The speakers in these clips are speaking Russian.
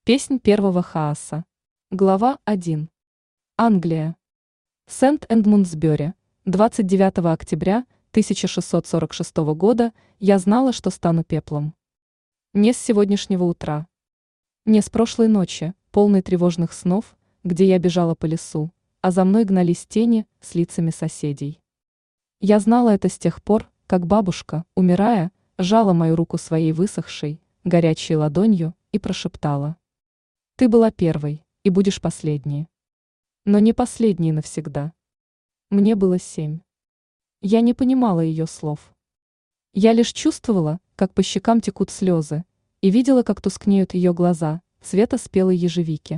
Песнь первого Хааса. Глава 1. Англия. Сент-Эдмундсбери, 29 октября 1646 года я знала, что стану пеплом. Не с сегодняшнего утра. Не с прошлой ночи, полной тревожных снов, где я бежала по лесу, а за мной гнались тени с лицами соседей. Я знала это с тех пор, как бабушка, умирая, сжала мою руку своей высохшей, горячей ладонью и прошептала: «Ты была первой, и будешь последней. Но не последней навсегда». Мне было 7. Я не понимала ее слов. Я лишь чувствовала, как по щекам текут слезы, и видела, как тускнеют ее глаза, цвета спелой ежевики.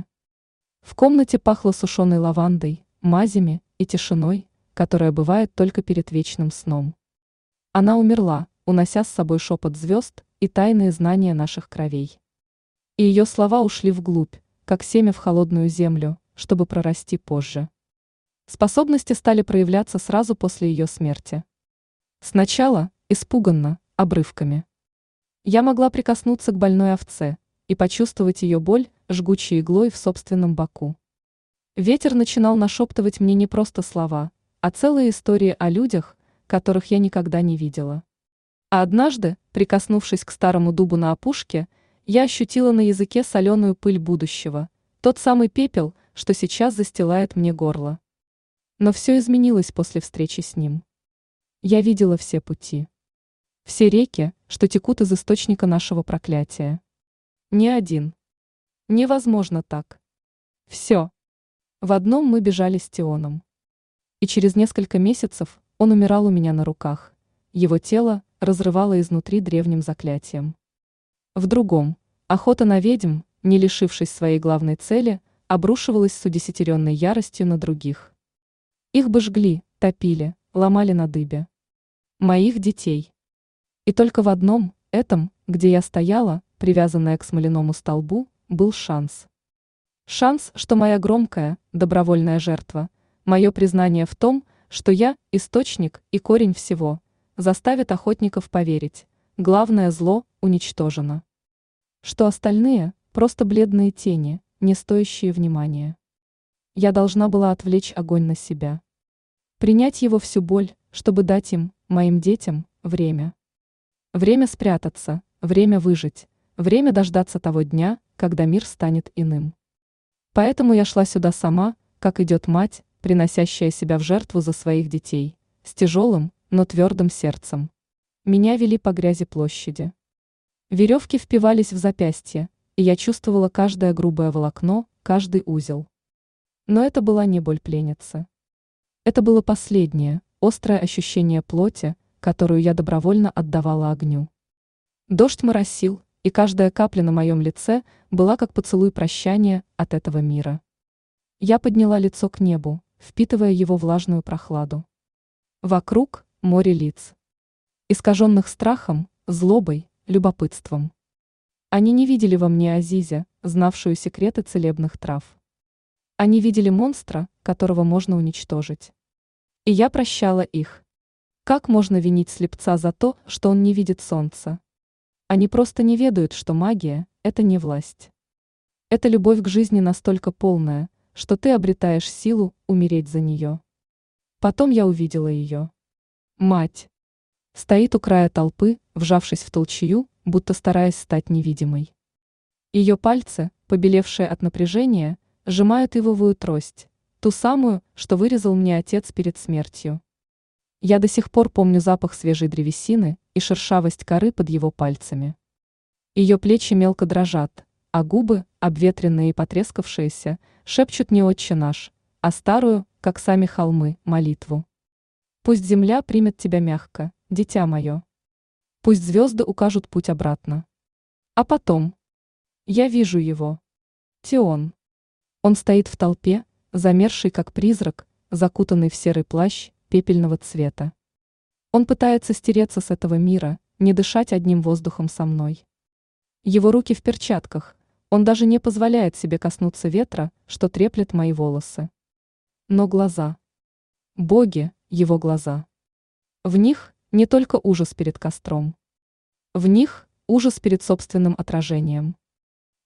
В комнате пахло сушеной лавандой, мазями и тишиной, которая бывает только перед вечным сном. Она умерла, унося с собой шепот звезд и тайные знания наших кровей. И ее слова ушли вглубь, как семя в холодную землю, чтобы прорасти позже. Способности стали проявляться сразу после ее смерти. Сначала, испуганно, обрывками. Я могла прикоснуться к больной овце и почувствовать ее боль, жгучей иглой в собственном боку. Ветер начинал нашептывать мне не просто слова, а целые истории о людях, которых я никогда не видела. А однажды, прикоснувшись к старому дубу на опушке, я ощутила на языке соленую пыль будущего, тот самый пепел, что сейчас застилает мне горло. Но все изменилось после встречи с ним. Я видела все пути. Все реки, что текут из источника нашего проклятия. Ни один. Невозможно так. Все. В одном мы бежали с Тионом. И через несколько месяцев он умирал у меня на руках. Его тело разрывало изнутри древним заклятием. В другом, охота на ведьм, не лишившись своей главной цели, обрушивалась с удесятеренной яростью на других. Их бы жгли, топили, ломали на дыбе. Моих детей. И только в одном, этом, где я стояла, привязанная к смоляному столбу, был шанс. Шанс, что моя громкая, добровольная жертва, мое признание в том, что я – источник и корень всего, заставит охотников поверить, главное зло уничтожено. Что остальные – просто бледные тени, не стоящие внимания. Я должна была отвлечь огонь на себя. Принять его всю боль, чтобы дать им, моим детям, время. Время спрятаться, время выжить, время дождаться того дня, когда мир станет иным. Поэтому я шла сюда сама, как идет мать, приносящая себя в жертву за своих детей, с тяжелым, но твердым сердцем. Меня вели по грязи площади. Веревки впивались в запястье, и я чувствовала каждое грубое волокно, каждый узел. Но это была не боль пленницы. Это было последнее, острое ощущение плоти, которую я добровольно отдавала огню. Дождь моросил, и каждая капля на моем лице была как поцелуй прощания от этого мира. Я подняла лицо к небу, впитывая его влажную прохладу. Вокруг море лиц, искаженных страхом, злобой, любопытством. Они не видели во мне Азизя, знавшую секреты целебных трав. Они видели монстра, которого можно уничтожить. И я прощала их. Как можно винить слепца за то, что он не видит солнца? Они просто не ведают, что магия – это не власть. Это любовь к жизни настолько полная, что ты обретаешь силу умереть за нее. Потом я увидела ее. Мать. Стоит у края толпы, вжавшись в толчью, будто стараясь стать невидимой. Ее пальцы, побелевшие от напряжения, сжимают ивовую трость, ту самую, что вырезал мне отец перед смертью. Я до сих пор помню запах свежей древесины и шершавость коры под его пальцами. Ее плечи мелко дрожат, а губы, обветренные и потрескавшиеся, шепчут не «Отче наш», а старую, как сами холмы, молитву. Пусть земля примет тебя мягко, дитя мое. Пусть звезды укажут путь обратно. А потом. Я вижу его. Тион. Он стоит в толпе, замерзший как призрак, закутанный в серый плащ пепельного цвета. Он пытается стереться с этого мира, не дышать одним воздухом со мной. Его руки в перчатках, он даже не позволяет себе коснуться ветра, что треплет мои волосы. Но глаза. Боги, его глаза. В них не только ужас перед костром. В них ужас перед собственным отражением.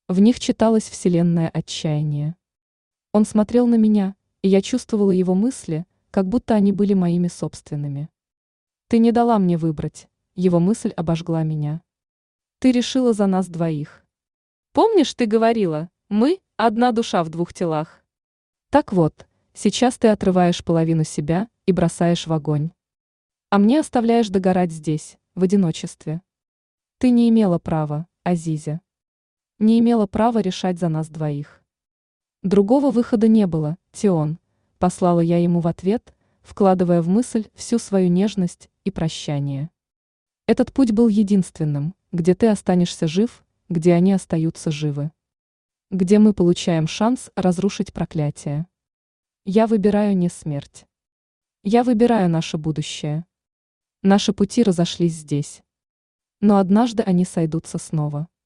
В них читалось вселенное отчаяние. Он смотрел на меня, и я чувствовала его мысли, как будто они были моими собственными. Ты не дала мне выбрать, его мысль обожгла меня. Ты решила за нас двоих. Помнишь, ты говорила, мы – одна душа в двух телах? Так вот, сейчас ты отрываешь половину себя и бросаешь в огонь. А мне оставляешь догорать здесь, в одиночестве. Ты не имела права, Азизя. Не имела права решать за нас двоих. Другого выхода не было, Тион, послала я ему в ответ, вкладывая в мысль всю свою нежность и прощание. Этот путь был единственным, где ты останешься жив, где они остаются живы. Где мы получаем шанс разрушить проклятие. Я выбираю не смерть. Я выбираю наше будущее. Наши пути разошлись здесь. Но однажды они сойдутся снова.